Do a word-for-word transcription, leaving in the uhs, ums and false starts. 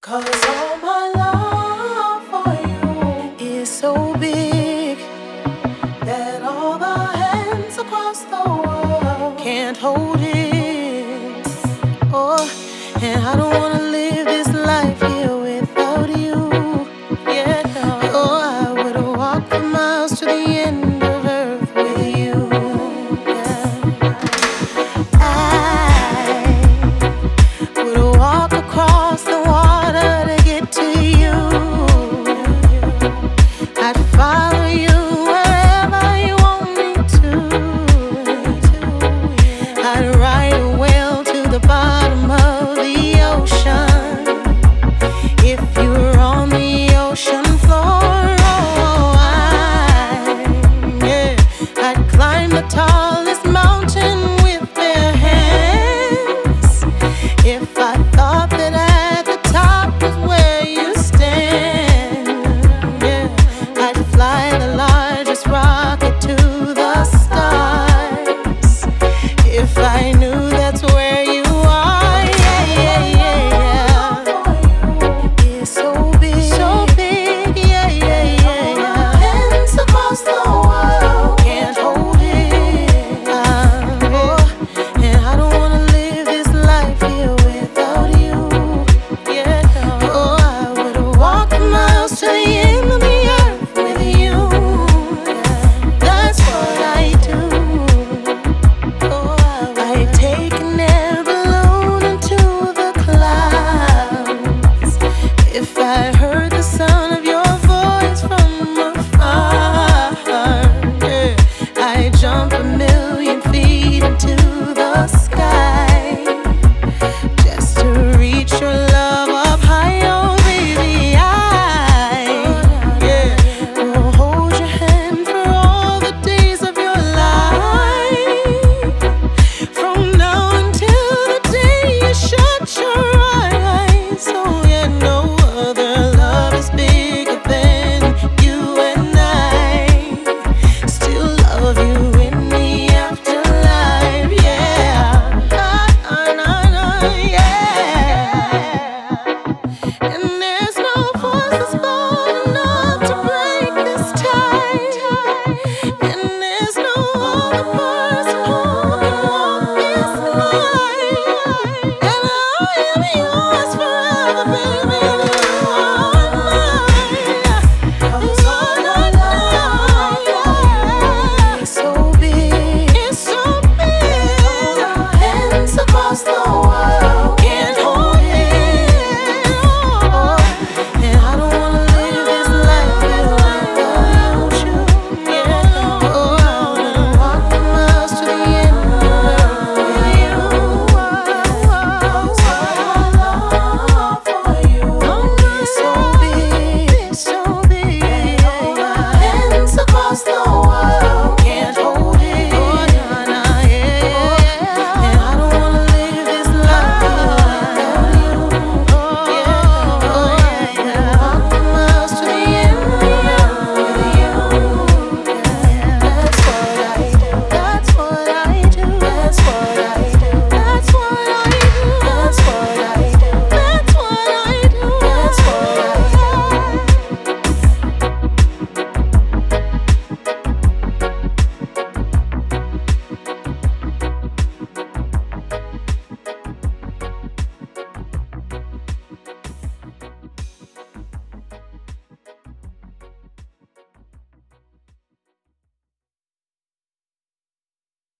'Cause all my love for you is so big that all the hands across the world can't hold it. Oh, and I don't wanna live this life here without you. Yeah, no. Oh, I would walk the miles to the end of earth with you. Yeah. I would walk across the water to get to you. I'd follow you wherever you want me to. I'd ride a whale to the bottom of the ocean. If you were on the ocean floor, oh, I, yeah, I'd climb the tallest mountain with bare hands. If I thought that at the top was where you stand, yeah, I'd fly the largest rocket to the stars. If I knew that's where you are, yeah, yeah, yeah, yeah. It's so big, so big, yeah, yeah, yeah, yeah. Hands across the world can't hold it. Uh, oh, and I don't wanna live this life here without you. Yeah, no. Oh, I would walk the miles to the end of the earth with you. That's what I do. Oh, I take an air balloon into the clouds. If I heard the sound of your voice from afar, yeah, I jump a million feet into the sky just to reach your love up high. Oh, baby, I, yeah, will hold your hand for all the days of your life. From now until the day you shut your eyes. Oh, yeah, no other love is bigger than you, and I still love you in the afterlife. Yeah, na, na, na, yeah. And there's no force that's bold enough to break this tie. And there's no other person who can walk this line. And I am yours forever, baby.